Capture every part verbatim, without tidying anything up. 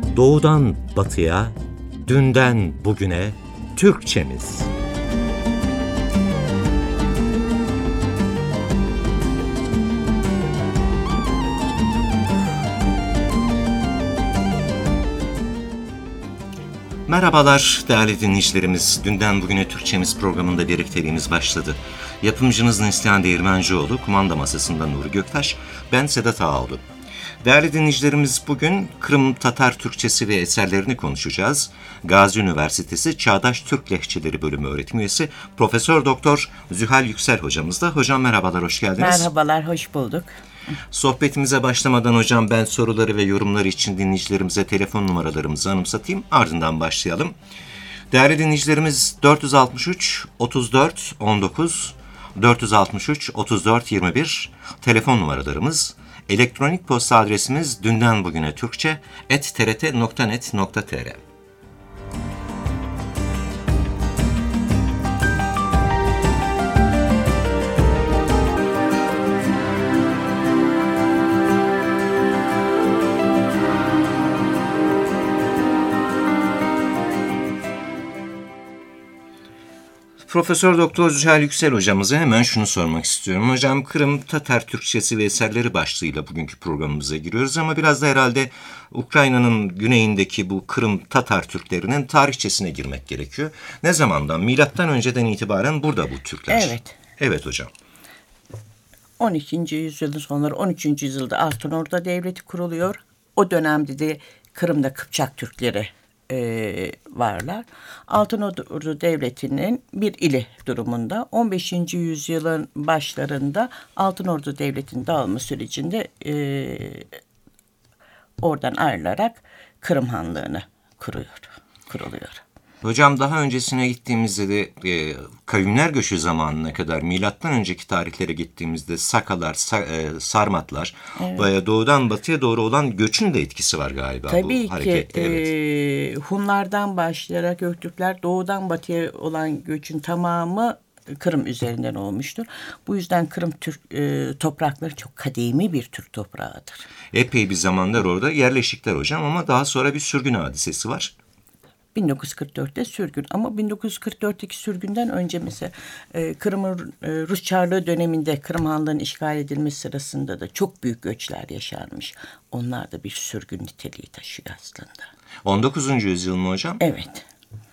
Doğudan batıya, dünden bugüne Türkçemiz. Merhabalar değerli dinleyicilerimiz. Dünden bugüne Türkçemiz programında birlikteliğimiz başladı. Yapımcınız Neslihan Değirmencioğlu, kumanda masasında Nuri Göktaş, ben Sedat Ağaoğlu. Değerli dinleyicilerimiz, bugün Kırım Tatar Türkçesi ve eserlerini konuşacağız. Gazi Üniversitesi Çağdaş Türk Lehçeleri Bölümü öğretim üyesi Profesör Doktor Zühal Yüksel hocamız da. Hocam merhabalar, hoş geldiniz. Merhabalar, hoş bulduk. Sohbetimize başlamadan hocam ben soruları ve yorumları için dinleyicilerimize telefon numaralarımızı anımsatayım. Ardından başlayalım. Değerli dinleyicilerimiz, dört yüz altmış üç otuz dört on dokuz, dört yüz altmış üç otuz dört yirmi bir telefon numaralarımız. Elektronik posta adresimiz dünden bugüne Türkçe et t r t nokta net nokta t r. Profesör Doktor Zühal Yüksel hocamıza hemen şunu sormak istiyorum. Hocam, Kırım Tatar Türkçesi ve eserleri başlığıyla bugünkü programımıza giriyoruz ama biraz da herhalde Ukrayna'nın güneyindeki bu Kırım Tatar Türklerinin tarihçesine girmek gerekiyor. Ne zamandan? Milattan önceden itibaren burada bu Türkler. Evet. Evet hocam. on ikinci yüzyılın sonları, on üçüncü yüzyılda Altınordu Devleti kuruluyor. O dönemde de Kırım'da Kıpçak Türkleri E, varlar. Altınordu Devleti'nin bir ili durumunda on beşinci yüzyılın başlarında Altınordu Devleti'nin dağılma sürecinde e, oradan ayrılarak Kırım Hanlığı'nı kuruyor, kuruluyor. Hocam, daha öncesine gittiğimizde de e, kavimler göçü zamanına kadar milattan önceki tarihlere gittiğimizde Sakalar, Sa, e, Sarmatlar evet. ve doğudan batıya doğru olan göçün de etkisi var galiba. Tabii bu harekette. ki evet. e, Hunlardan başlayarak Göktürkler doğudan batıya olan göçün tamamı Kırım üzerinden olmuştur. Bu yüzden Kırım Türk e, toprakları çok kadimi bir Türk toprağıdır. Epey bir zamanlar orada yerleşikler hocam ama daha sonra bir sürgün hadisesi var. bin dokuz yüz kırk dörtte sürgün ama bin dokuz yüz kırk dörtteki sürgünden önce mesela e, Kırım'ın e, Rus Çarlığı döneminde Kırım Hanlığı'nın işgal edilmesi sırasında da çok büyük göçler yaşanmış. Onlar da bir sürgün niteliği taşıyor aslında. on dokuzuncu yüzyıl mı hocam? Evet.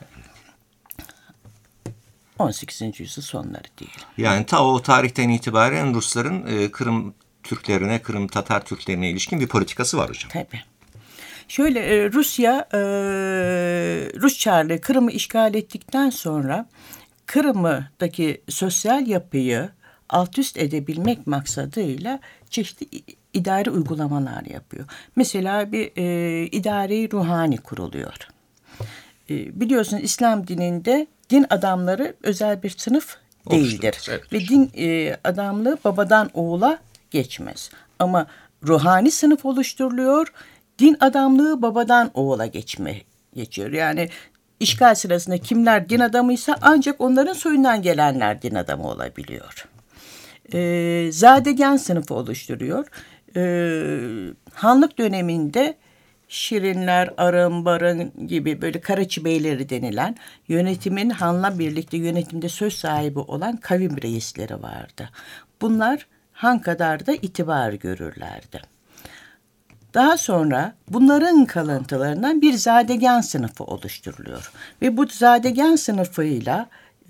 on sekizinci yüzyıl sonları diyelim. Yani ta o tarihten itibaren Rusların e, Kırım Türklerine, Kırım Tatar Türklerine ilişkin bir politikası var hocam. Tabii. Şöyle Rusya, Rus Çarlığı Kırım'ı işgal ettikten sonra Kırım'daki sosyal yapıyı alt üst edebilmek maksadıyla çeşitli idari uygulamalar yapıyor. Mesela bir e, idari ruhani kuruluyor. E, biliyorsunuz İslam dininde din adamları özel bir sınıf değildir. Evet. Ve din e, adamlığı babadan oğula geçmez. Ama ruhani sınıf oluşturuluyor. Din adamlığı babadan oğula geçme geçiyor. Yani işgal sırasında kimler din adamıysa ancak onların soyundan gelenler din adamı olabiliyor. Ee, Zadegen sınıfı oluşturuyor. Ee, Hanlık döneminde Şirinler, Arın, Barın gibi böyle Karaçi Beyleri denilen yönetimin hanla birlikte yönetimde söz sahibi olan kavim reisleri vardı. Bunlar han kadar da itibar görürlerdi. Daha sonra bunların kalıntılarından bir zadegen sınıfı oluşturuluyor. Ve bu zadegen sınıfıyla e,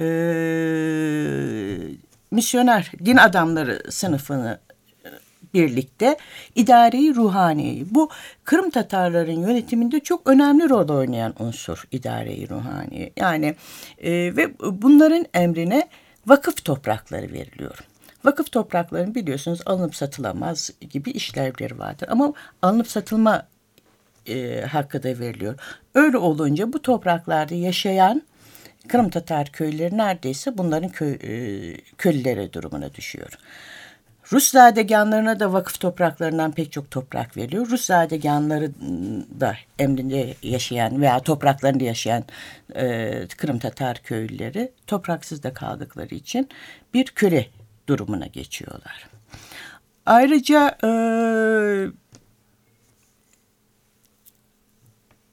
misyoner, din adamları sınıfını birlikte idari ruhani. Bu Kırım Tatarların yönetiminde çok önemli rol oynayan unsur idari ruhani. Yani e, ve bunların emrine vakıf toprakları veriliyor. Vakıf topraklarının biliyorsunuz alınıp satılamaz gibi işlevleri vardır. Ama alınıp satılma e, hakkı da veriliyor. Öyle olunca bu topraklarda yaşayan Kırım Tatar köyleri neredeyse bunların köy, e, köylüleri durumuna düşüyor. Rus zadeganlarına da vakıf topraklarından pek çok toprak veriliyor. Rus zadeganları da emrinde yaşayan veya topraklarında yaşayan e, Kırım Tatar köylüleri topraksız da kaldıkları için bir köle durumuna geçiyorlar. Ayrıca e,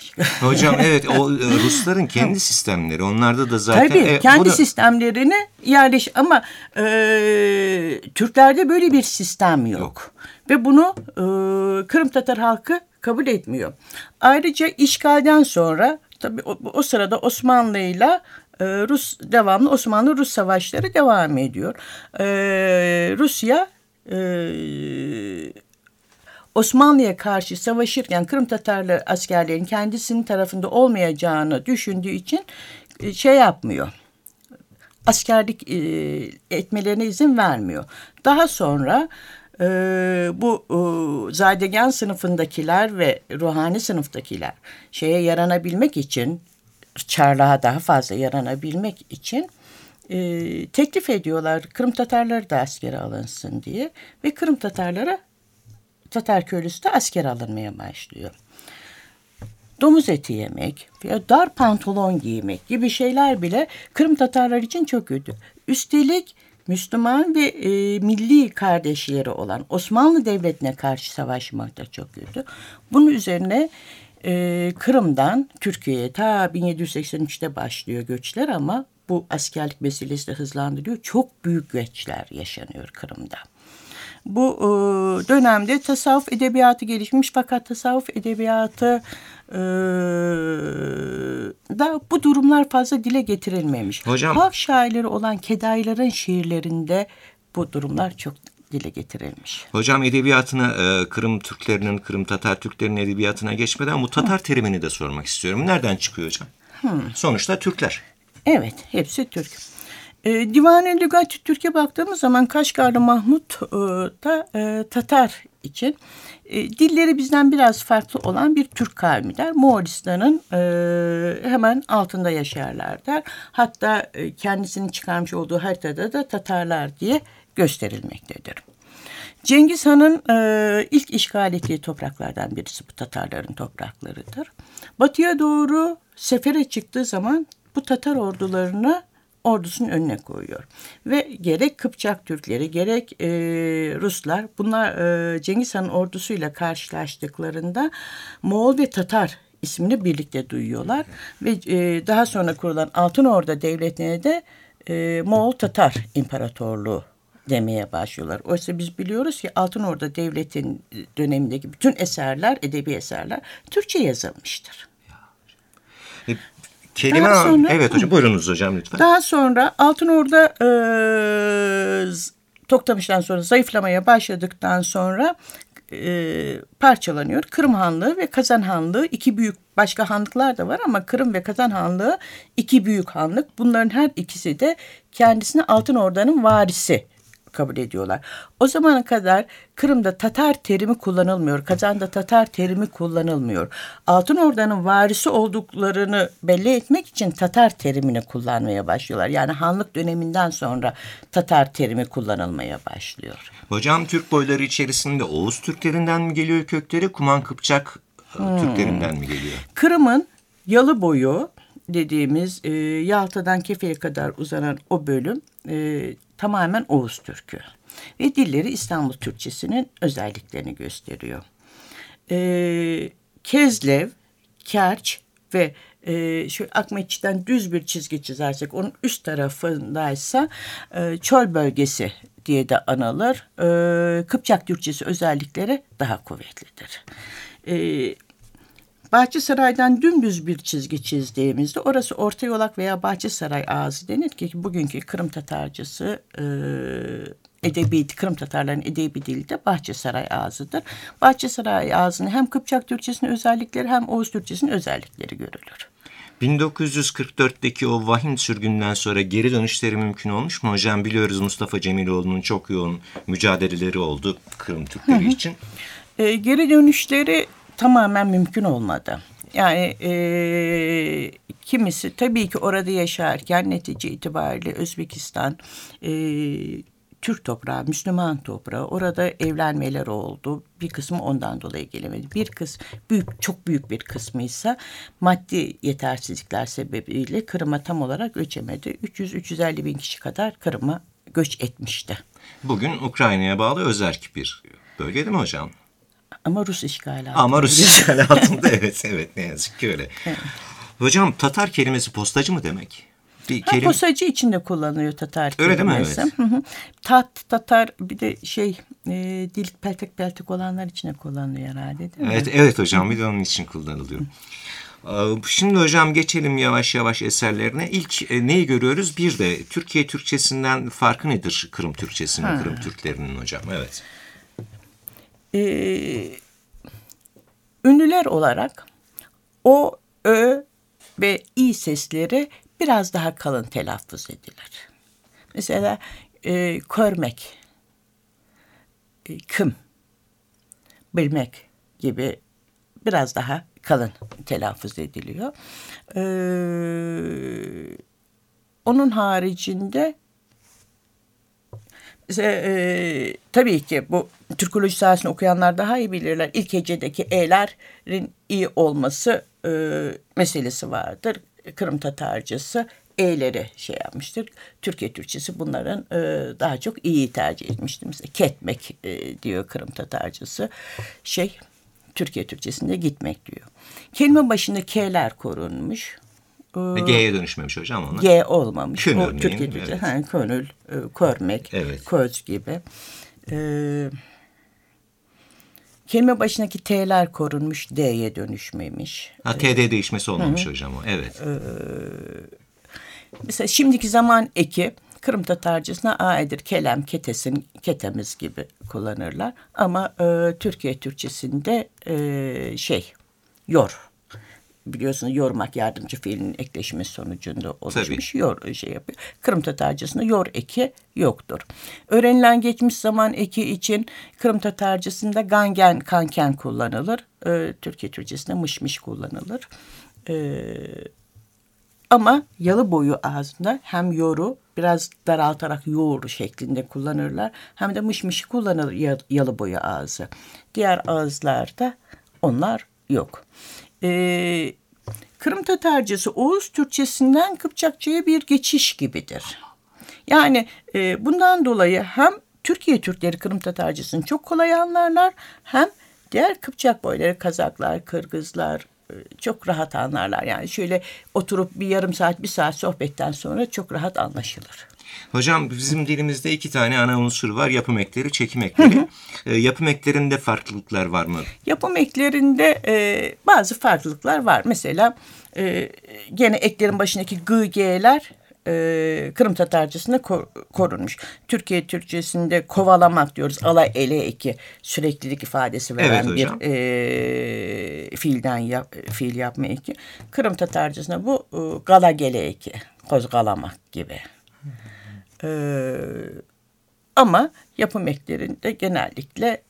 yerleşmiş. Hocam evet, o Rusların kendi sistemleri, onlarda da zaten. Tabii e, kendi bunu... sistemlerini yerleş ama e, Türklerde böyle bir sistem yok. yok. Ve bunu e, Kırım Tatar halkı kabul etmiyor. Ayrıca işgalden sonra tabii o, o sırada Osmanlı'yla e, Rus devamlı Osmanlı-Rus savaşları devam ediyor. E, Rusya e, Osmanlı'ya karşı savaşırken Kırım Tatarlı askerlerin kendisinin tarafında olmayacağını düşündüğü için şey yapmıyor. Askerlik e, etmelerine izin vermiyor. Daha sonra e, bu e, Zadegen sınıfındakiler ve ruhani sınıftakiler şeye yaranabilmek için, Çarlığa daha fazla yaranabilmek için e, teklif ediyorlar. Kırım Tatarları da askere alınsın diye ve Kırım Tatarlara Tatar köylüsü de asker alınmaya başlıyor. Domuz eti yemek veya dar pantolon giymek gibi şeyler bile Kırım Tatarlar için çok kötü. Üstelik Müslüman ve e, milli kardeşleri olan Osmanlı Devleti'ne karşı savaşmak da çok kötü. Bunun üzerine e, Kırım'dan Türkiye'ye ta bin yedi yüz seksen üçte başlıyor göçler ama bu askerlik meselesi de hızlandırıyor. Çok büyük göçler yaşanıyor Kırım'da. Bu e, dönemde tasavvuf edebiyatı gelişmiş fakat tasavvuf edebiyatı e, da bu durumlar fazla dile getirilmemiş. Hocam, halk şairleri olan Kedayların şiirlerinde bu durumlar çok dile getirilmiş. Hocam edebiyatına e, Kırım Türklerinin, Kırım Tatar Türklerinin edebiyatına geçmeden bu Tatar Hı. terimini de sormak istiyorum. Nereden çıkıyor hocam? Hı. Sonuçta Türkler. Evet, hepsi Türk. E, Divan-ı Lügat-ı Türk'e baktığımız zaman Kaşgarlı Mahmut e, da e, Tatar için e, dilleri bizden biraz farklı olan bir Türk kavmi der. Moğolistan'ın e, hemen altında yaşarlar der. Hatta e, kendisinin çıkarmış olduğu haritada da Tatarlar diye gösterilmektedir. Cengiz Han'ın e, ilk işgal ettiği topraklardan birisi bu Tatarların topraklarıdır. Batıya doğru sefere çıktığı zaman bu Tatar ordularını ordusunun önüne koyuyor. Ve gerek Kıpçak Türkleri gerek e, Ruslar bunlar e, Cengiz Han'ın ordusuyla karşılaştıklarında Moğol ve Tatar ismini birlikte duyuyorlar. Ve e, daha sonra kurulan Altınorda Devleti'ne de e, Moğol Tatar İmparatorluğu demeye başlıyorlar. Oysa biz biliyoruz ki Altınorda Devleti'nin dönemindeki bütün eserler, edebi eserler Türkçe yazılmıştır. E, Kelime sonra, evet hocam, buyurunuz hocam lütfen. Daha sonra Altınorda e, Toktamış'tan sonra zayıflamaya başladıktan sonra e, parçalanıyor. Kırım Hanlığı ve Kazan Hanlığı iki büyük, başka hanlıklar da var ama Kırım ve Kazan Hanlığı iki büyük hanlık. Bunların her ikisi de kendisini Altınorda'nın varisi kabul ediyorlar. O zamana kadar Kırım'da Tatar terimi kullanılmıyor. Kazan'da Tatar terimi kullanılmıyor. Altınorda'nın varisi olduklarını belli etmek için Tatar terimini kullanmaya başlıyorlar. Yani hanlık döneminden sonra Tatar terimi kullanılmaya başlıyor. Hocam Türk boyları içerisinde Oğuz Türklerinden mi geliyor kökleri, Kuman Kıpçak hmm. Türklerinden mi geliyor? Kırım'ın yalı boyu dediğimiz e, Yalta'dan Kefe'ye kadar uzanan o bölüm e, tamamen Oğuz Türkü ve dilleri İstanbul Türkçesinin özelliklerini gösteriyor. Ee, Kezlev, Kerç ve e, şu Akmetçi'den düz bir çizgi çizersek onun üst tarafındaysa e, Çöl bölgesi diye de anılır. E, Kıpçak Türkçesi özellikleri daha kuvvetlidir. E, Bahçesaray'dan dümdüz bir çizgi çizdiğimizde orası Orta Yolak veya Bahçesaray ağzı denir ki bugünkü Kırım Tatarcısı e, edebi, Kırım Tatarların edebi dili de Bahçesaray ağzıdır. Bahçesaray ağzının hem Kıpçak Türkçesinin özellikleri hem Oğuz Türkçesinin özellikleri görülür. bin dokuz yüz kırk dörtteki o vahim sürgünden sonra geri dönüşleri mümkün olmuş mu hocam? Biliyoruz Mustafa Cemiloğlu'nun çok yoğun mücadeleleri oldu Kırım Türkleri hı hı. için. E, geri dönüşleri tamamen mümkün olmadı. Yani e, kimisi tabii ki orada yaşarken netice itibariyle Özbekistan, e, Türk toprağı, Müslüman toprağı, orada evlenmeler oldu. Bir kısmı ondan dolayı gelemedi. Bir kısmı büyük, çok büyük bir kısmı ise maddi yetersizlikler sebebiyle Kırım'a tam olarak göçemedi. üç yüz üç yüz elli bin kişi kadar Kırım'a göç etmişti. Bugün Ukrayna'ya bağlı özerk bir bölge değil mi hocam? Ama Rus işgali altında. Ama Rus işgali altında evet evet ne yazık ki öyle. Evet. Hocam Tatar kelimesi postacı mı demek? Bir Ha, kelime... Postacı içinde kullanılıyor Tatar Öyle kelimesi. değil mi? Evet. Hı hı. Tat, Tatar bir de şey e, dil peltek peltek olanlar içine kullanılıyor herhalde değil mi? Evet, evet hocam bir de onun için kullanılıyor. Şimdi hocam geçelim yavaş yavaş eserlerine. İlk e, neyi görüyoruz? Bir de Türkiye Türkçesinden farkı nedir Kırım Türkçesinin, ha. Kırım Türklerinin hocam? Evet. Ee, ünlüler olarak o, ö ve i sesleri biraz daha kalın telaffuz edilir. Mesela e, körmek, e, kım, bilmek gibi biraz daha kalın telaffuz ediliyor. Ee, onun haricinde mesela, e, tabii ki bu Türkoloji sahasını okuyanlar daha iyi bilirler. İlk hecedeki e'lerin iyi olması e, meselesi vardır. Kırım Tatarcası e'leri şey yapmıştır. Türkiye Türkçesi bunların e, daha çok iyi tercih etmiştir. Mesela ketmek e, diyor Kırım Tatarcası. Şey Türkiye Türkçesinde gitmek diyor. Kelime başında k'ler korunmuş. Ve G'ye dönüşmemiş hocam onlar. G olmamış. Kön o örneğin, Türkiye Türkçe. evet. Ha, könül, e, körmek, evet. köz gibi. Ee, kelime başındaki t'ler korunmuş, d'ye dönüşmemiş. Ha, t'de değişmesi olmamış Hı-hı. hocam o. Evet. Ee, mesela şimdiki zaman eki Kırım Tatarcasına a'dir. Kelem, ketesin, ketemiz gibi kullanırlar. Ama e, Türkiye Türkçesinde e, şey, yor. Biliyorsunuz yormak yardımcı fiilin ekleşmesi sonucunda oluşmuş. Tabii. Yor şey yapıyor. Kırım Tatarcasında yor eki yoktur. Öğrenilen geçmiş zaman eki için Kırım Tatarcasında gangen, kanken kullanılır. Ee, Türkiye Türkçesinde mışmış kullanılır. Ee, ama yalı boyu ağzında hem yoru biraz daraltarak yoğuru şeklinde kullanırlar. Hem de mışmışı kullanılır yalı boyu ağzı. Diğer ağızlarda onlar yok. Ee, Kırım Tatarcası Oğuz Türkçesinden Kıpçakça'ya bir geçiş gibidir. Yani e, bundan dolayı hem Türkiye Türkleri Kırım Tatarcasını çok kolay anlarlar, hem diğer Kıpçak boyları, Kazaklar, Kırgızlar e, çok rahat anlarlar. Yani şöyle oturup bir yarım saat, bir saat sohbetten sonra çok rahat anlaşılır. Hocam bizim dilimizde iki tane ana unsur var. Yapım ekleri, çekim ekleri. Hı hı. E, yapım eklerinde farklılıklar var mı? Yapım eklerinde e, bazı farklılıklar var. Mesela e, gene eklerin başındaki gı, g'ler e, Kırım Tatarcasında kor, korunmuş. Türkiye Türkçesinde kovalamak diyoruz. Ala, ele eki süreklilik ifadesi veren evet, bir e, fiilden yap, fiil yapma eki. Kırım Tatarcasında bu e, gala, gele eki. Kozgalamak gibi. Ee, ama yapım eklerinde genellikle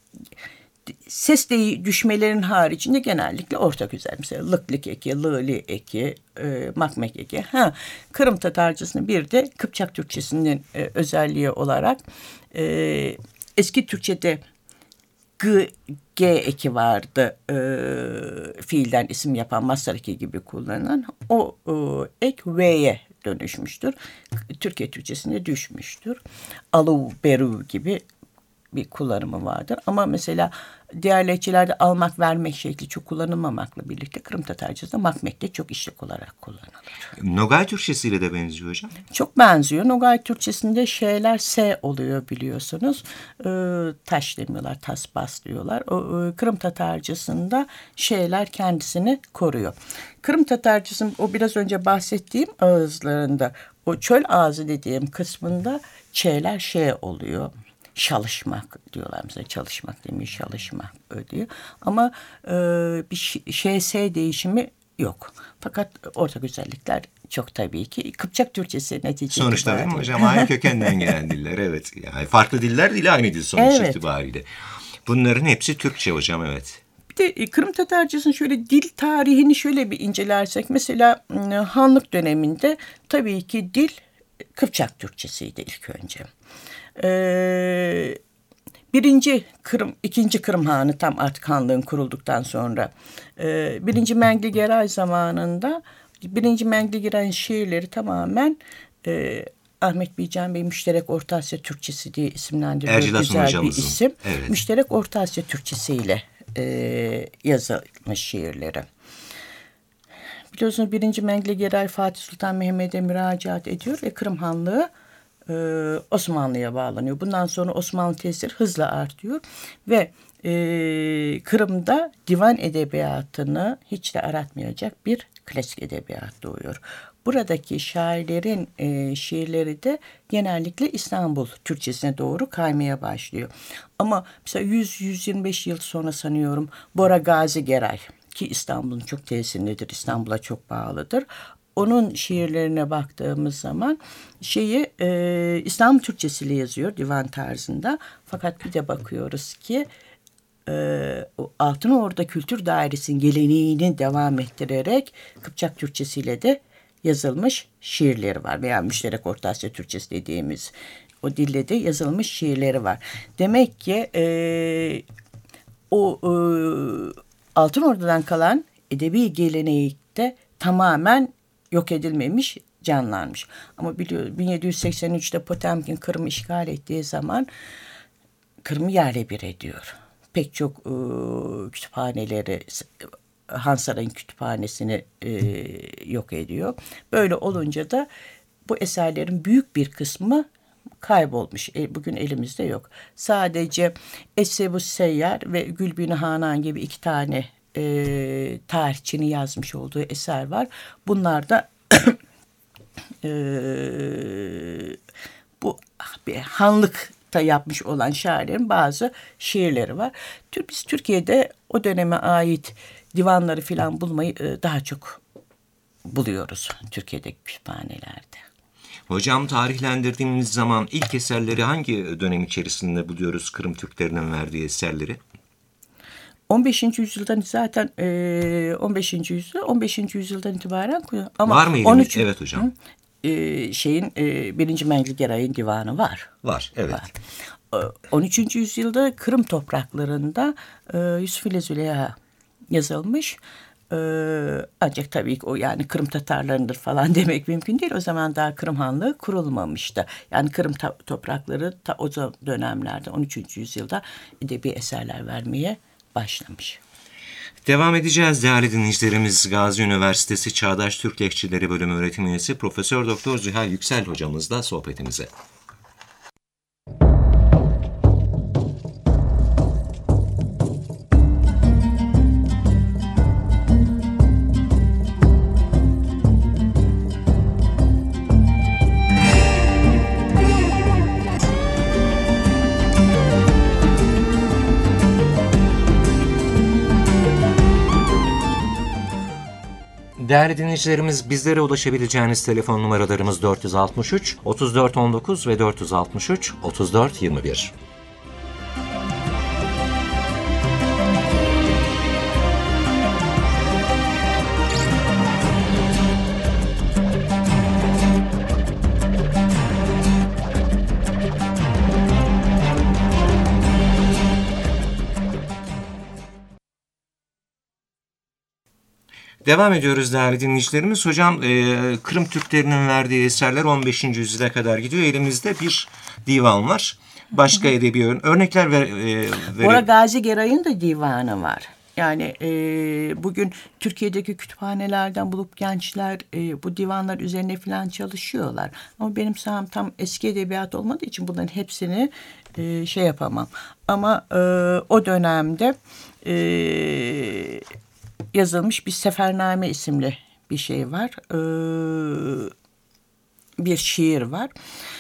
ses düşmelerin haricinde genellikle ortak özel. Mesela lıklık eki, lığli eki, e, makmek eki. Ha, Kırım Tatarcasının bir de Kıpçak Türkçesinin e, özelliği olarak e, eski Türkçe'de g, g eki vardı. E, fiilden isim yapan mastar eki gibi kullanılan. O e, ek v'ye dönüşmüştür. Türkiye Türkçesinde düşmüştür. Alu, beru gibi bir kullanımı vardır. Ama mesela diğer lehçelerde almak, vermek şekli çok kullanılmamakla birlikte Kırım Tatarcasında makmek de çok işlek olarak kullanılır. Nogay Türkçesiyle de benziyor hocam. Çok benziyor. Nogay Türkçesinde şeyler S oluyor biliyorsunuz. Ee, taş demiyorlar, tas bas diyorlar. O, e, Kırım Tatarcasında şeyler kendisini koruyor. Kırım Tatarcasının o biraz önce bahsettiğim ağızlarında, o çöl ağzı dediğim kısmında şeyler şey oluyor. Çalışmak diyorlar mesela, çalışmak demiyor, çalışmak diyor. Ama e, bir şey S değişimi yok. Fakat ortak özellikler çok tabii ki. Kıpçak Türkçesi neticede. Sonuçta değil mi hocam? Aynı kökenden gelen diller, evet. Yani farklı diller değil, aynı dil sonuç evet. itibariyle. Bunların hepsi Türkçe hocam, evet. Bir de Kırım Tatarcasının şöyle dil tarihini şöyle bir incelersek, mesela Hanlık döneminde tabii ki dil Kıpçak Türkçesiydi ilk önce. Ee, birinci Kırım, ikinci Kırım Hanı tam artık Hanlığın kurulduktan sonra e, birinci Mengligeray zamanında birinci Mengligeray'ın şiirleri tamamen e, Ahmet Bican Bey Müşterek Orta Asya Türkçesi diye isimlendiriyor. Ercilas'ın güzel hocamızın. bir isim. Evet. Müşterek Orta Asya Türkçesiyle e, yazılmış şiirleri. Biliyorsunuz birinci Mengligeray Fatih Sultan Mehmet'e müracaat ediyor ve Kırım Hanlığı e, Osmanlı'ya bağlanıyor. Bundan sonra Osmanlı tesiri hızla artıyor ve e, Kırım'da divan edebiyatını hiç de aratmayacak bir klasik edebiyat doğuyor. Buradaki şairlerin e, şiirleri de genellikle İstanbul Türkçesine doğru kaymaya başlıyor. Ama mesela yüz yüz yirmi beş yıl sonra sanıyorum Bora Gazi Geray, ki İstanbul'un çok tesirindedir, İstanbul'a çok bağlıdır. Onun şiirlerine baktığımız zaman şeyi e, İstanbul Türkçesiyle yazıyor divan tarzında. Fakat bir de bakıyoruz ki e, Altınordu Kültür Dairesi'nin geleneğini devam ettirerek Kıpçak Türkçesiyle de yazılmış şiirleri var. Veya Müşterek Orta Asya Türkçesi dediğimiz o dille de yazılmış şiirleri var. Demek ki e, o e, Altınordu'dan kalan edebi gelenekte tamamen yok edilmemiş, canlanmış. Ama biliyoruz bin yedi yüz seksen üçte Potemkin Kırım'ı işgal ettiği zaman Kırım'ı yerle bir ediyor. Pek çok e, kütüphaneleri, Hansaray'ın kütüphanesini e, yok ediyor. Böyle olunca da bu eserlerin büyük bir kısmı kaybolmuş. E, bugün elimizde yok. Sadece Es-Sebu Seyyar ve Gülbin Hanan gibi iki tane e, tarihçinin yazmış olduğu eser var. Bunlar da e, bu bir hanlıkta yapmış olan şairlerin bazı şiirleri var. Biz Türkiye'de o döneme ait divanları filan bulmayı e, daha çok buluyoruz Türkiye'deki kütüphanelerde. Hocam, tarihlendirdiğimiz zaman ilk eserleri hangi dönem içerisinde buluyoruz, Kırım Türklerinin verdiği eserleri? on beşinci yüzyıldan zaten e, on beşinci yüzyıl on beşinci yüzyıldan itibaren ama var mı elimizde? on üç Evet hocam. E, şeyin e, birinci Mengligeray'ın divanı var. Var, evet. Var. on üçüncü yüzyılda Kırım topraklarında e, Yusuf ile Züleyha yazılmış. Ee, ancak tabii ki o yani Kırım Tatarlarındır falan demek mümkün değil. O zaman daha Kırım Hanlığı kurulmamıştı. Yani Kırım ta- toprakları ta o dönemlerde on üçüncü yüzyılda edebi eserler vermeye başlamış. Devam edeceğiz değerli dinleyicilerimiz. Gazi Üniversitesi Çağdaş Türk Lehçileri Bölümü öğretim üyesi Profesör Doktor Zühal Yüksel hocamızla sohbetimize. Değerli dinleyicilerimiz, bizlere ulaşabileceğiniz telefon numaralarımız dört yüz altmış üç otuz dört on dokuz ve dört yüz altmış üç otuz dört yirmi bir. Devam ediyoruz değerli dinleyicilerimiz. Hocam, e, Kırım Türklerinin verdiği eserler on beşinci yüzyıla kadar gidiyor. Elimizde bir divan var. Başka edebi örnekler ver, e, Bora Gazi Geray'ın da divanı var. Yani e, bugün Türkiye'deki kütüphanelerden bulup gençler e, bu divanlar üzerine falan çalışıyorlar. Ama benim saham tam eski edebiyat olmadığı için bunların hepsini e, şey yapamam. Ama e, o dönemde e, yazılmış bir Sefername isimli bir şey var. Ee, bir şiir var.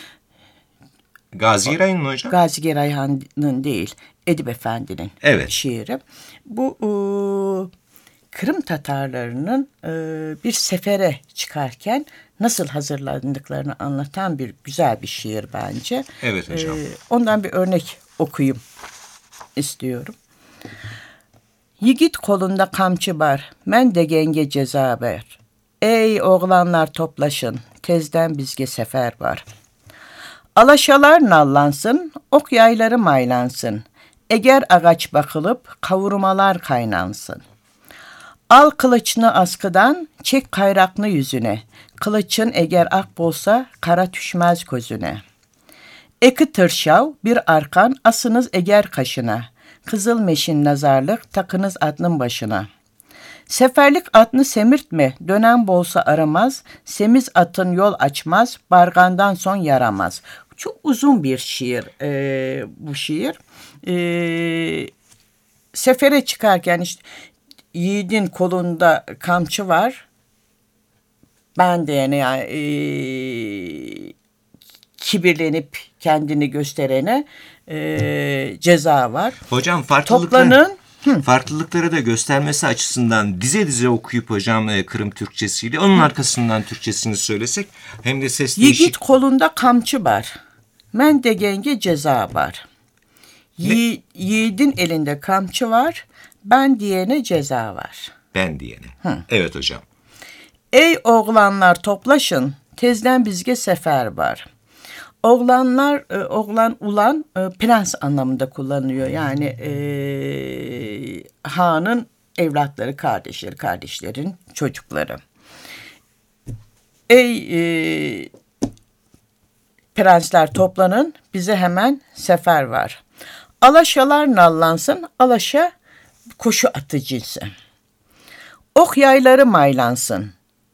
Gazi Geray'ın mı hocam? Gazi Geray'ın değil, Edip Efendi'nin evet. şiiri. Bu e, Kırım Tatarlarının e, bir sefere çıkarken nasıl hazırlandıklarını anlatan bir güzel bir şiir bence. Evet hocam. E, ondan bir örnek okuyayım istiyorum. Yigit kolunda kamçı var, men de genge ceza ver. Ey oğlanlar toplaşın, tezden bizge sefer var. Alaşalar nallansın, ok yayları maylansın. Eğer ağaç bakılıp kavurmalar kaynansın. Al kılıçını askıdan, çek kayraklı yüzüne. Kılıçın eğer ak bolsa, kara düşmez gözüne. Eki tırşav, bir arkan asınız eğer kaşına. Kızılmeşin nazarlık, takınız atının başına. Seferlik atını semirtme, dönen bolsa aramaz, semiz atın yol açmaz, bargandan son yaramaz. Çok uzun bir şiir e, bu şiir. E, sefere çıkarken işte yiğidin kolunda kamçı var. Ben de yani, yani e, kibirlenip kendini gösterene e, ceza var. Hocam farklılıklar... Toplanın. Hı. Farklılıkları da göstermesi açısından dize dize okuyup hocam e, Kırım Türkçesiyle onun arkasından Türkçesini söylesek hem de ses değişik. Yiğit kolunda kamçı var. Men degenge ceza var. Yi, yiğidin elinde kamçı var. Ben diyene ceza var. Ben diyene. Hı. Evet hocam. Ey oğlanlar toplaşın. Tezden bizge sefer var. Oğlanlar, e, oğlan ulan e, prens anlamında kullanılıyor. Yani e, hanın evlatları, kardeşleri, kardeşlerin çocukları. Ey e, prensler toplanın, bize hemen sefer var. Alaşalar nallansın, alaşa koşu atı cinsi. Ok yayları maylansın.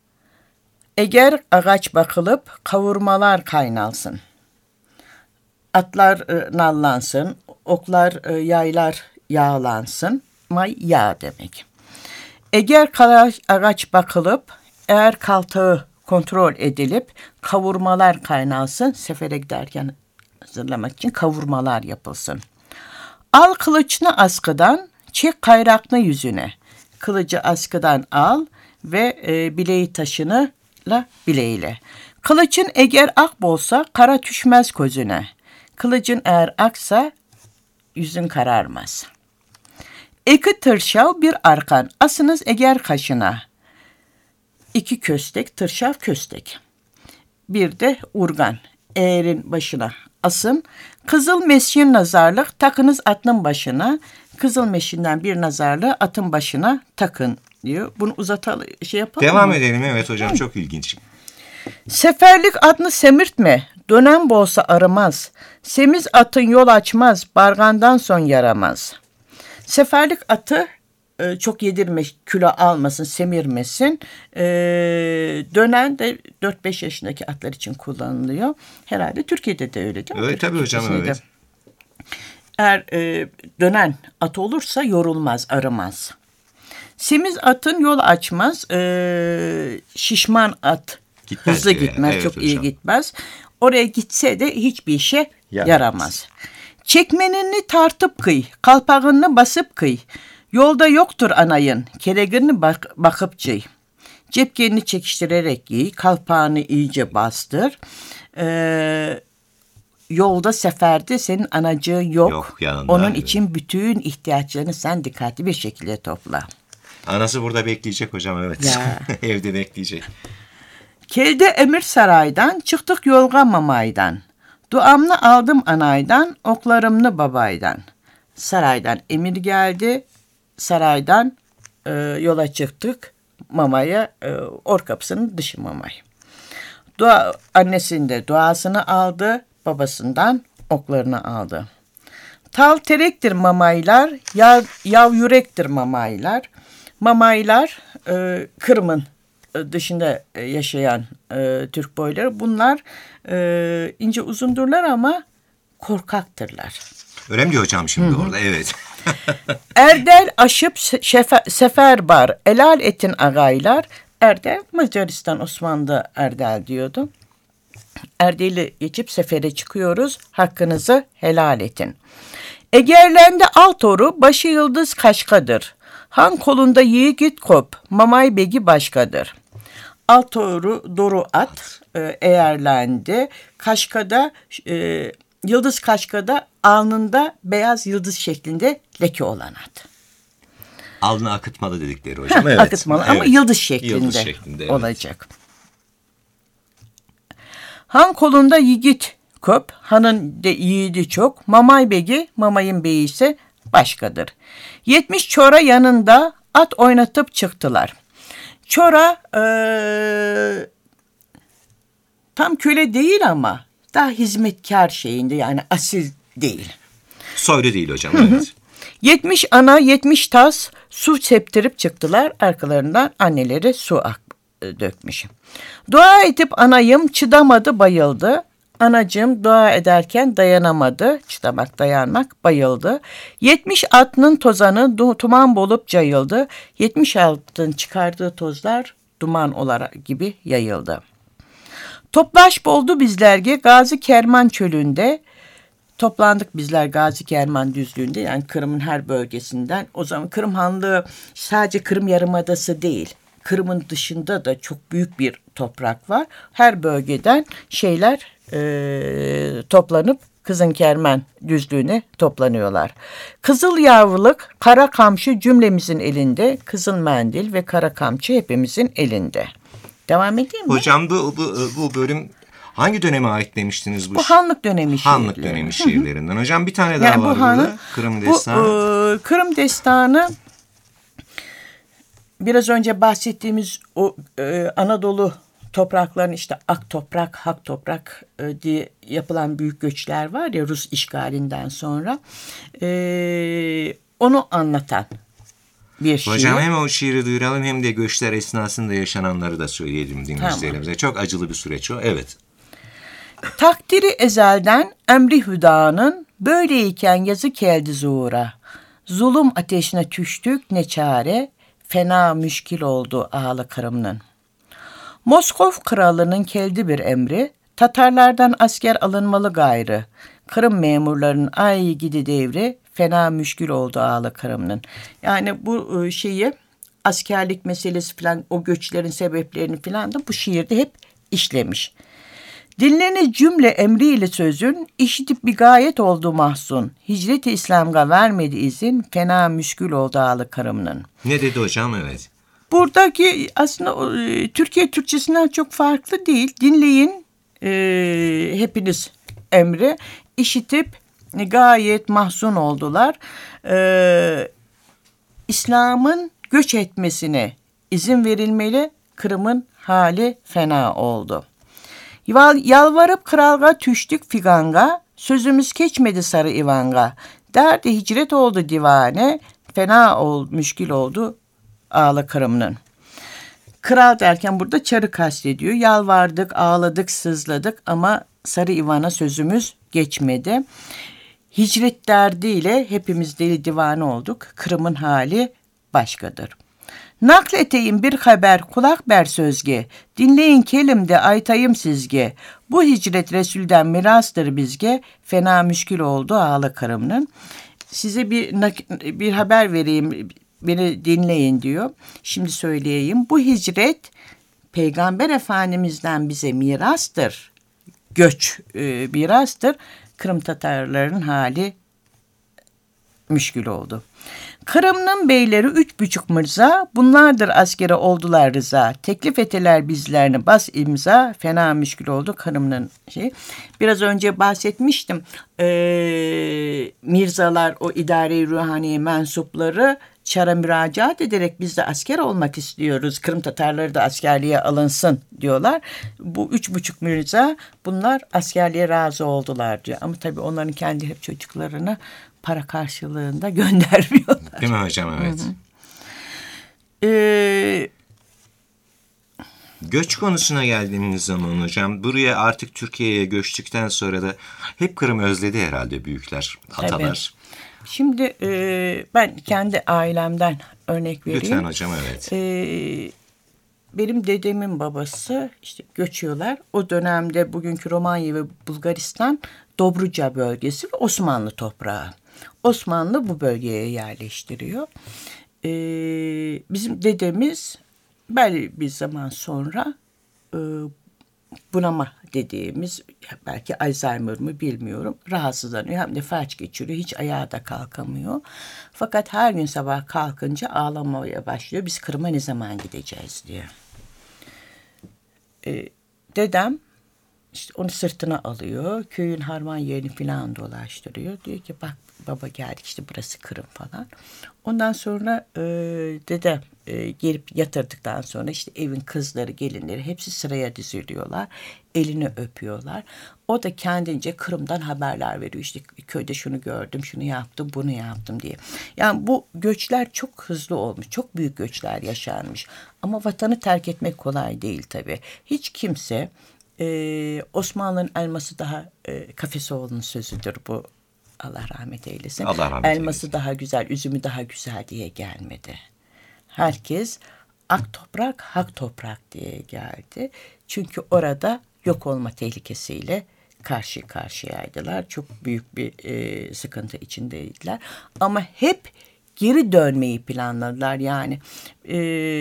Eğer ağaç bakılıp kavurmalar kaynalsın. Atlar e, nallansın, oklar, e, yaylar yağlansın. May yağ demek. Eğer ağaç bakılıp, eğer kaltağı kontrol edilip kavurmalar kaynalsın. Sefere giderken hazırlamak için kavurmalar yapılsın. Al kılıçını askıdan, çek kayraklı yüzüne. Kılıcı askıdan al ve e, bileği taşını la bileğiyle. Kılıçın eğer ak bolsa kara düşmez gözüne. Kılıcın eğer aksa yüzün kararmaz. İki tırşav bir arkan, asınız eğer kaşına. İki köstek, tırşav köstek. Bir de urgan, eğerin başına asın. Kızıl meşin nazarlık, takınız atın başına. Kızıl meşinden bir nazarlığı atın başına takın diyor. Bunu uzatalım, şey yapalım Devam mı? edelim, evet hocam, Hı. çok ilginç. Seferlik atını semirtme, dönen bolsa aramaz. Semiz atın yol açmaz, bargandan son yaramaz. Seferlik atı e, çok yedirme, kilo almasın, semirmesin. E, dönen de dört beş yaşındaki atlar için kullanılıyor. Herhalde Türkiye'de de öyle değil mi? Evet tabii hocam, evet. Eğer e, dönen at olursa yorulmaz, aramaz. Semiz atın yol açmaz, e, şişman at gitmez hızlı gitmez, evet, çok hocam. iyi gitmez. Oraya gitse de hiçbir işe yaramaz. yaramaz. Çekmenini tartıp kıy, kalpağını basıp kıy. Yolda yoktur anayın, keregini bak, bakıp cıy. Cepkenini çekiştirerek giy, kalpağını iyice bastır. Ee, yolda seferde senin anacığın yok. yok yanında, Onun evet. için bütün ihtiyaçlarını sen dikkatli bir şekilde topla. Anası burada bekleyecek hocam, evet. Evde bekleyecek. Kelde emir saraydan, çıktık yolga mamaydan. Duamını aldım anaydan, oklarımını babaydan. Saraydan emir geldi, saraydan e, yola çıktık mamaya, e, or kapısının dışı mamay. Dua, annesinin de duasını aldı, babasından oklarını aldı. Tal terektir mamaylar, yav, yav yürektir mamaylar. Mamaylar e, Kırım'ın dışında yaşayan e, Türk boyları. Bunlar e, ince uzundurlar ama korkaktırlar. Öyle mi diyor hocam şimdi Hı-hı. orada? Evet. Erdel aşıp şefer, sefer bar, elal etin agaylar. Erdel Macaristan, Osmanlı Erdel diyordu. Erdel'i geçip sefere çıkıyoruz. Hakkınızı helal etin. Egerlendi altoru, başı yıldız kaşkadır. Han kolunda yiğit kop, mamay begi başkadır. Altoru doru at e, eğerlendi. Kaşkada, e, yıldız kaşkada alnında beyaz yıldız şeklinde leke olan at. Alnı akıtmalı dedikleri hocam. Heh, evet. Akıtmalı evet. Ama yıldız şeklinde, yıldız şeklinde evet. olacak. Han kolunda yiğit kop, hanın de yiğidi çok. Mamay begi, mamayın beyi ise başkadır. Yetmiş çora yanında at oynatıp çıktılar. Çora ee, tam köle değil ama daha hizmetkar şeyinde, yani asil değil. Soylu değil hocam, evet. Yetmiş ana yetmiş tas su septirip çıktılar. Arkalarından anneleri su ak dökmüş. Dua edip anayım çıdamadı bayıldı. Anacığım dua ederken dayanamadı. Çıdamak dayanmak bayıldı. Yetmiş atının tozanı duman bolup cayıldı. Yetmiş atın çıkardığı tozlar duman olarak gibi yayıldı. Toplaş boldu bizlerge Gazi Kerman çölünde. Toplandık bizler Gazi Kerman düzlüğünde, yani Kırım'ın her bölgesinden. O zaman Kırım Hanlığı sadece Kırım Yarımadası değil, Kırım'ın dışında da çok büyük bir toprak var. Her bölgeden şeyler e, toplanıp Kızılkermen düzlüğüne toplanıyorlar. Kızıl yavrılık, kara kamçı cümlemizin elinde, kızıl mendil ve kara kamçı hepimizin elinde. Devam edeyim mi? Hocam bu, bu, bu bölüm hangi döneme ait demiştiniz? Bu, bu Hanlık dönemi şiirleri. Hanlık dönemi şiirlerinden. Hocam bir tane daha yani var Hanı, burada. Kırım Destanı. Bu e, Kırım Destanı biraz önce bahsettiğimiz o e, Anadolu toprakların işte ak toprak, hak toprak e, diye yapılan büyük göçler var ya Rus işgalinden sonra. E, onu anlatan bir şiir. Hocam hem o şiiri duyuralım hem de göçler esnasında yaşananları da söyleyelim dinleyicilerimize. Tamam. Çok acılı bir süreç o. Evet. Takdiri ezelden emri hüdanın böyleyken yazı geldi zuhura. Zulüm ateşine düştük ne çare, fena müşkil oldu ağlı Kırım'ın. Moskov kralının keldi bir emri, Tatarlardan asker alınmalı gayrı. Kırım memurlarının ay gidi devri, fena müşkül oldu ağlı Kırım'ın. Yani bu şeyi, askerlik meselesi falan, o göçlerin sebeplerini falan da bu şiirde hep işlemiş. Dinleniz cümle emriyle sözün, işitip bir gayet oldu mahzun. Hicret-i İslam'a vermedi izin, fena müşkül oldu ağlı Kırım'ın. Ne dedi hocam? Evet. Buradaki aslında e, Türkiye Türkçesinden çok farklı değil. Dinleyin e, hepiniz emri. İşitip e, gayet mahzun oldular. E, İslam'ın göç etmesine izin verilmeli. Kırım'ın hali fena oldu. Yalvarıp kralga tüştük figanga, sözümüz geçmedi sarı ivanga. Derdi hicret oldu divane, fena ol, müşkil oldu ağla Kırım'ın. Kral derken burada Çar'ı kastediyor. Yalvardık, ağladık, sızladık ama sarı ivana sözümüz geçmedi. Hicret derdiyle hepimiz deli divane olduk. Kırım'ın hali başkadır. Nakleteyim bir haber, kulak ber sözge. Dinleyin kelimde aytayım sizge. Bu hicret Resul'den mirastır bizge. Fena müşkül oldu ağla Kırım'ın. Size bir bir haber vereyim, beni dinleyin diyor. Şimdi söyleyeyim. Bu hicret Peygamber Efendimiz'den bize mirastır. Göç e, mirastır. Kırım Tatarlarının hali müşkül oldu. Kırım'ın beyleri üç buçuk mırza, bunlardır askere oldular rıza. Teklif ettiler bizlerini bas imza, fena müşkül oldu Kırım'ın şey. Biraz önce bahsetmiştim. Ee, Mirzalar, o idare-i ruhaniye mensupları Çar'a müracaat ederek biz de asker olmak istiyoruz. Kırım Tatarları da askerliğe alınsın diyorlar. Bu üç buçuk mirza, bunlar askerliğe razı oldular diyor. Ama tabii onların kendi hep çocuklarını para karşılığında göndermiyorlar. Değil mi hocam? Evet. Hı hı. Ee, Göç konusuna geldiğimiz zaman hocam, buraya artık Türkiye'ye göçtükten sonra da hep Kırım'ı özledi herhalde büyükler, atalar. Tabii. Şimdi e, ben kendi ailemden örnek vereyim. Lütfen hocam, evet. E, benim dedemin babası işte göçüyorlar. O dönemde bugünkü Romanya ve Bulgaristan Dobruca bölgesi ve Osmanlı toprağı. Osmanlı bu bölgeye yerleştiriyor. E, bizim dedemiz belli bir zaman sonra e, bunama dediğimiz, belki Alzheimer mı bilmiyorum, rahatsızlanıyor. Hem de felç geçiriyor. Hiç ayağa da kalkamıyor. Fakat her gün sabah kalkınca ağlamaya başlıyor. Biz Kırım'a ne zaman gideceğiz diye. Ee, dedem işte onu sırtına alıyor. Köyün harman yerini falan dolaştırıyor. Diyor ki bak baba geldik işte burası Kırım falan. Ondan sonra e, dedem e, gelip yatırdıktan sonra işte evin kızları, gelinleri hepsi sıraya diziliyorlar. Elini öpüyorlar. O da kendince Kırım'dan haberler veriyor. İşte köyde şunu gördüm, şunu yaptım, bunu yaptım diye. Yani bu göçler çok hızlı olmuş. Çok büyük göçler yaşanmış. Ama vatanı terk etmek kolay değil tabii. Hiç kimse e, Osmanlı'nın elması daha e, Kafesoğlu'nun sözüdür bu. Allah rahmet eylesin. Allah rahmet elması eylesin. daha güzel, üzümü daha güzel diye gelmedi. Herkes ak toprak, hak toprak diye geldi. Çünkü orada yok olma tehlikesiyle karşı karşıyaydılar. Çok büyük bir e, sıkıntı içindeydiler. Ama hep geri dönmeyi planladılar. Yani e,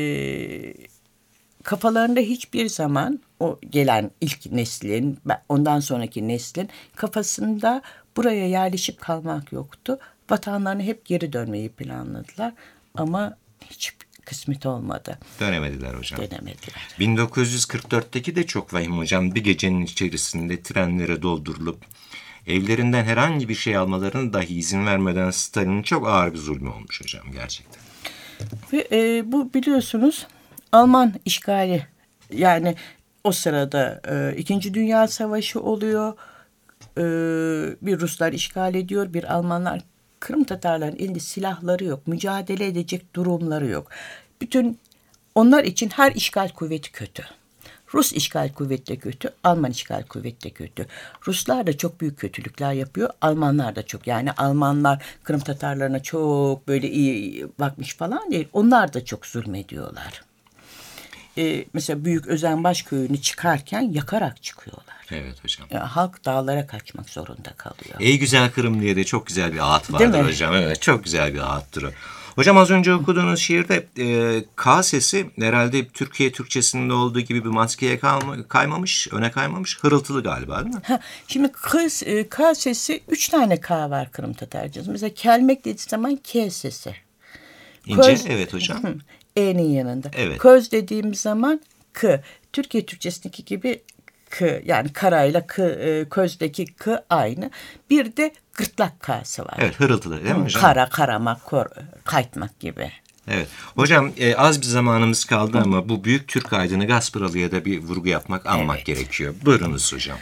kafalarında hiçbir zaman o gelen ilk neslin, ondan sonraki neslin kafasında buraya yerleşip kalmak yoktu. Vatanlarına hep geri dönmeyi planladılar. Ama hiç kısmet olmadı. Dönemediler hocam. Dönemediler. bin dokuz yüz kırk dörtteki de çok vahim hocam. Bir gecenin içerisinde trenlere doldurulup evlerinden herhangi bir şey almalarına dahi izin vermeden Stalin'in çok ağır bir zulmü olmuş hocam gerçekten. Ve e, bu biliyorsunuz Alman işgali, yani o sırada e, İkinci Dünya Savaşı oluyor. E, bir Ruslar işgal ediyor, bir Almanlar. Kırım Tatarların elinde silahları yok, mücadele edecek durumları yok. Bütün onlar için her işgal kuvveti kötü. Rus işgal kuvveti de kötü, Alman işgal kuvveti de kötü. Ruslar da çok büyük kötülükler yapıyor, Almanlar da çok. Yani Almanlar Kırım Tatarlarına çok böyle iyi bakmış falan değil, onlar da çok zulmediyorlar. Ee, mesela Büyük Özenbaş köyünü çıkarken yakarak çıkıyorlar. Evet hocam. Yani halk dağlara kaçmak zorunda kalıyor. Ey güzel Kırım diye de çok güzel bir ağıt Değil vardır mi? hocam. Evet, çok güzel bir ağıttır o. Hocam az önce okuduğunuz şiirde e, K sesi herhalde Türkiye Türkçesinde olduğu gibi bir maskeye kalma, kaymamış, öne kaymamış, hırıltılı galiba değil mi? Ha, şimdi kız, e, K sesi, üç tane K var Kırım Tatarcası. Mesela kelmek dediği zaman K sesi. İnce, Köz, evet hocam. Hı, E'nin yanında. Evet. Köz dediğimiz zaman K. Türkiye Türkçesindeki gibi K, yani karayla K, e, közdeki K aynı. Bir de gırtlak K'sı var. Evet, hırıltılı değil mi hocam? Kara, karamak, kor, kaytmak gibi. Evet. Hocam e, az bir zamanımız kaldı ama bu büyük Türk aydını Gasparalı'ya da bir vurgu yapmak, anmak Evet. gerekiyor. Buyurunuz hocam.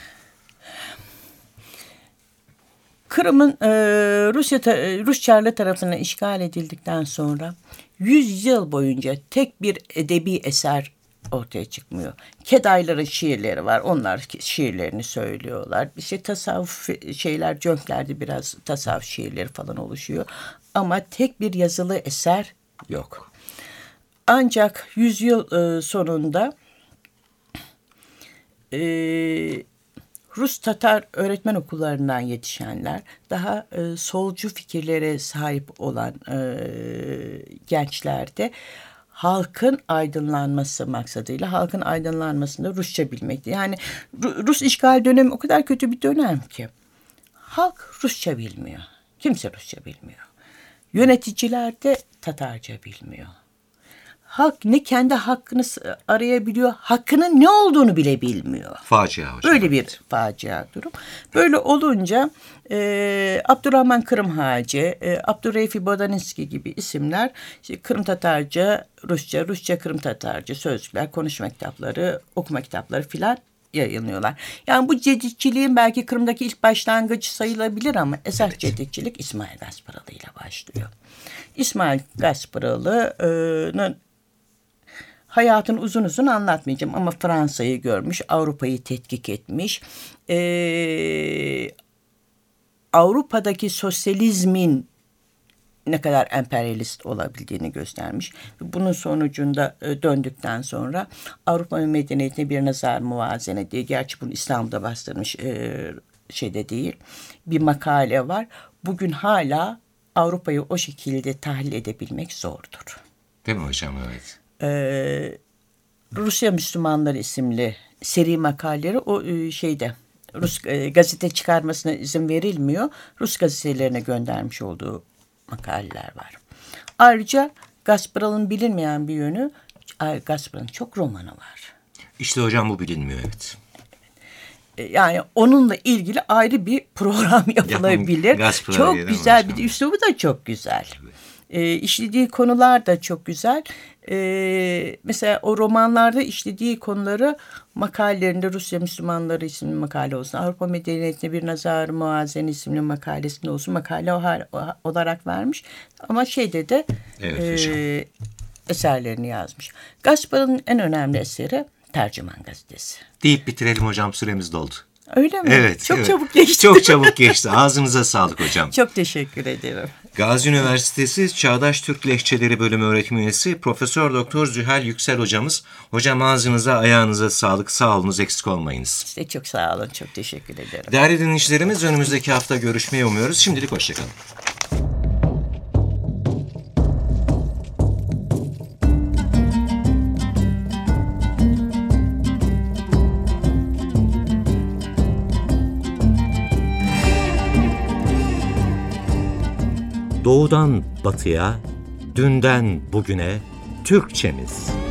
Kırım'ın e, Rusya Rus Çarlı tarafından işgal edildikten sonra yüz yıl boyunca tek bir edebi eser ortaya çıkmıyor. Kedayların şiirleri var. Onlar şiirlerini söylüyorlar. İşte tasavvuf şeyler, Cönklerde biraz tasavvuf şiirleri falan oluşuyor. Ama tek bir yazılı eser yok. Ancak yüzyıl e, sonunda e, Rus Tatar öğretmen okullarından yetişenler, daha e, solcu fikirlere sahip olan e, gençlerde halkın aydınlanması maksadıyla, halkın aydınlanmasında Rusça bilmekti. Yani Rus işgal dönemi o kadar kötü bir dönem ki halk Rusça bilmiyor. Kimse Rusça bilmiyor. Yöneticiler de Tatarca bilmiyor. Halk ne kendi hakkını arayabiliyor, hakkının ne olduğunu bile bilmiyor. Facia hocam. Böyle bir facia durum. Böyle olunca e, Abdurrahman Kırım Hacı, e, Abdurreyfi Bodaninski gibi isimler işte Kırım Tatarca, Rusça, Rusça Kırım Tatarca sözcükler, konuşma kitapları, okuma kitapları filan yayınlıyorlar. Yani bu cedikçiliğin belki Kırım'daki ilk başlangıcı sayılabilir ama esas evet. Cedikçilik İsmail Gasparalı ile başlıyor. İsmail Gasparalı'nın hayatını uzun uzun anlatmayacağım ama Fransa'yı görmüş, Avrupa'yı tetkik etmiş. Ee, Avrupa'daki sosyalizmin ne kadar emperyalist olabildiğini göstermiş. Bunun sonucunda döndükten sonra Avrupa medeniyetine bir nazar muvazene diye, gerçi bunu İslam'da bastırmış e, şeyde değil, bir makale var. Bugün hala Avrupa'yı o şekilde tahlil edebilmek zordur. Değil mi hocam? Evet. Ee, Rusya Müslümanları isimli seri makaleleri o e, şeyde Rus e, gazete çıkarmasına izin verilmiyor. Rus gazetelerine göndermiş olduğu makaleler var. Ayrıca Gasparalı'nın bilinmeyen bir yönü, Gasparalı'nın çok romanı var. İşte hocam bu bilinmiyor, evet. Yani onunla ilgili ayrı bir program yapılabilir. Çok güzel, bir de üslubu da çok güzel. E, işlediği konular da çok güzel. E, mesela o romanlarda işlediği konuları makalelerinde Rusya Müslümanları isimli makale olsun, Avrupa Medeniyetine bir Nazar Muazen isimli makalesinde olsun, makale olarak vermiş. Ama şeyde de evet, e, eserlerini yazmış. Gaspar'ın en önemli eseri Tercüman Gazetesi. Deyip bitirelim hocam, süremiz doldu. Öyle mi? Evet. Çok evet. çabuk geçti. Çok çabuk geçti. Ağzınıza sağlık hocam. Çok teşekkür ederim. Gazi Üniversitesi Çağdaş Türk Lehçeleri Bölümü öğretim üyesi Profesör Doktor Zühal Yüksel hocamız. Hocam ağzınıza, ayağınıza sağlık. Sağ olunuz, eksik olmayınız. Size çok sağ olun. Çok teşekkür ederim. Değerli dinleyicilerimiz, önümüzdeki hafta görüşmeyi umuyoruz. Şimdilik hoşçakalın. Doğudan batıya, dünden bugüne Türkçemiz.